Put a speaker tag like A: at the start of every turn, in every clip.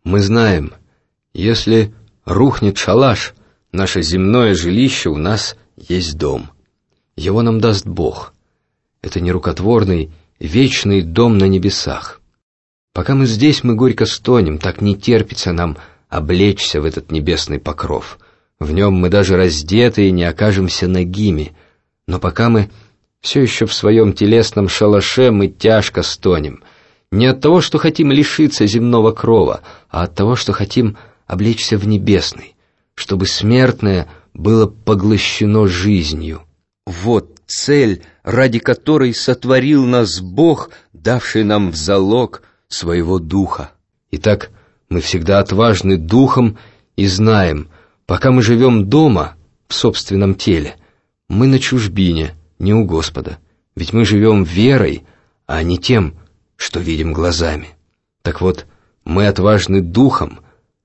A: Мы знаем, если рухнет шалаш, наше земное жилище, у нас есть дом. Его нам даст Бог. Это нерукотворный, вечный дом на небесах. Пока мы здесь, мы горько стонем, так не терпится нам облечься в этот небесный покров. В нем мы даже раздетые не окажемся нагими. Но пока мы все еще в своем телесном шалаше, мы тяжко стонем. Не от того, что хотим лишиться земного крова, а от того, что хотим облечься в небесный, чтобы смертное было поглощено жизнью. Вот цель, ради которой сотворил нас Бог, давший нам в залог своего духа. Итак, мы всегда отважны духом и знаем, пока мы живем дома, в собственном теле, мы на чужбине, не у Господа, ведь мы живем верой, а не тем, что видим глазами. Так вот, мы отважны духом,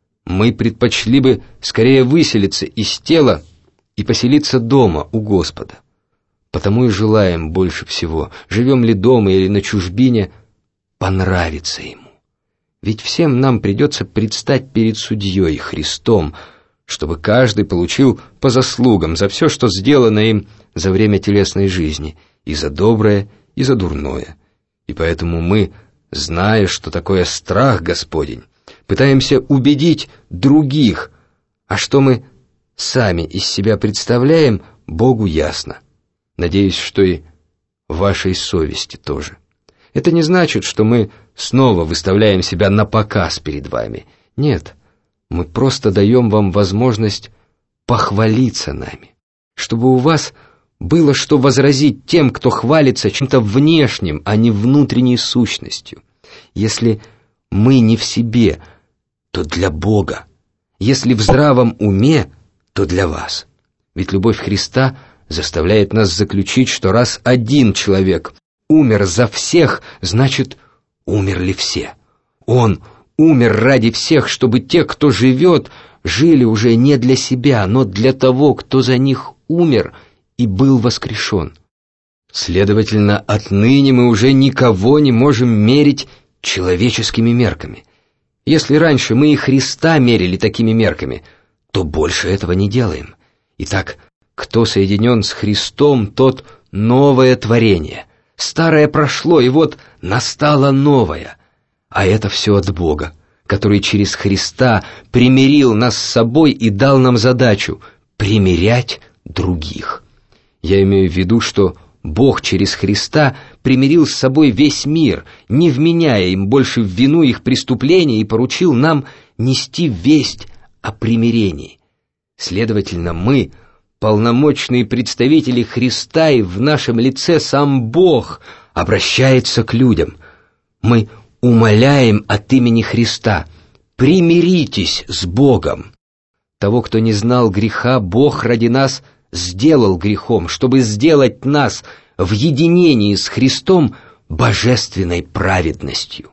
A: мы предпочли бы скорее выселиться из тела и поселиться дома у Господа. Потому и желаем больше всего, живем ли дома или на чужбине, понравиться Ему. Ведь всем нам придется предстать перед судьей Христом, чтобы каждый получил по заслугам за все, что сделано им за время телесной жизни, и за доброе, и за дурное. И поэтому мы, зная, что такое страх Господень, пытаемся убедить других, а что мы сами из себя представляем, Богу ясно. Надеюсь, что и вашей совести тоже. Это не значит, что мы снова выставляем себя на показ перед вами. Нет, мы просто даем вам возможность похвалиться нами, чтобы у вас было что возразить тем, кто хвалится чем-то внешним, а не внутренней сущностью. Если мы не в себе, то для Бога. Если в здравом уме, то для вас. Ведь любовь Христа заставляет нас заключить, что раз один человек умер за всех, значит, умерли все. Он умер ради всех, чтобы те, кто живет, жили уже не для себя, но для того, кто за них умер и был воскрешен. Следовательно, отныне мы уже никого не можем мерить человеческими мерками. Если раньше мы и Христа мерили такими мерками, то больше этого не делаем. Итак, кто соединен с Христом, тот новое творение. Старое прошло, и вот настало новое. А это все от Бога, который через Христа примирил нас с собой и дал нам задачу примирять других. Я имею в виду, что Бог через Христа примирил с собой весь мир, не вменяя им больше в вину их преступления, и поручил нам нести весть о примирении. Следовательно, мы полномочные представители Христа, и в нашем лице сам Бог обращается к людям. Мы умоляем от имени Христа: примиритесь с Богом. Того, кто не знал греха, Бог ради нас сделал грехом, чтобы сделать нас в единении с Христом божественной праведностью.